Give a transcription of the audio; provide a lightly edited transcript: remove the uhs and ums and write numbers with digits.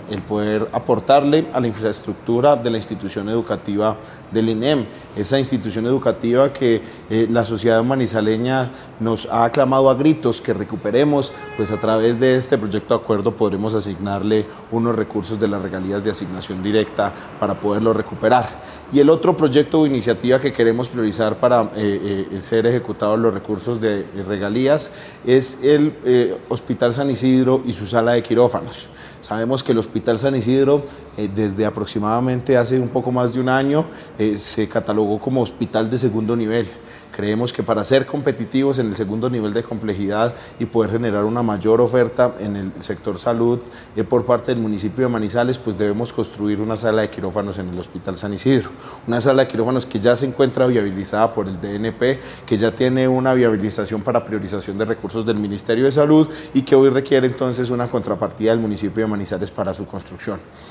el poder aportarle a la infraestructura de la institución educativa del INEM, esa institución educativa que la sociedad manizaleña nos ha aclamado a gritos que recuperemos, pues a través de este proyecto de acuerdo podremos asignarle unos recursos de las regalías de asignación directa para poderlo recuperar. Y el otro proyecto o iniciativa que queremos priorizar para ser ejecutados los recursos de regalías es el Hospital San Isidro y su sala de quirófanos. Sabemos que el Hospital San Isidro desde aproximadamente hace un poco más de un año se catalogó como hospital de segundo nivel. Creemos que para ser competitivos en el segundo nivel de complejidad y poder generar una mayor oferta en el sector salud por parte del municipio de Manizales, pues debemos construir una sala de quirófanos en el Hospital San Isidro. Una sala de quirófanos que ya se encuentra viabilizada por el DNP, que ya tiene una viabilización para priorización de recursos del Ministerio de Salud y que hoy requiere entonces una contrapartida del municipio de Manizales para su construcción.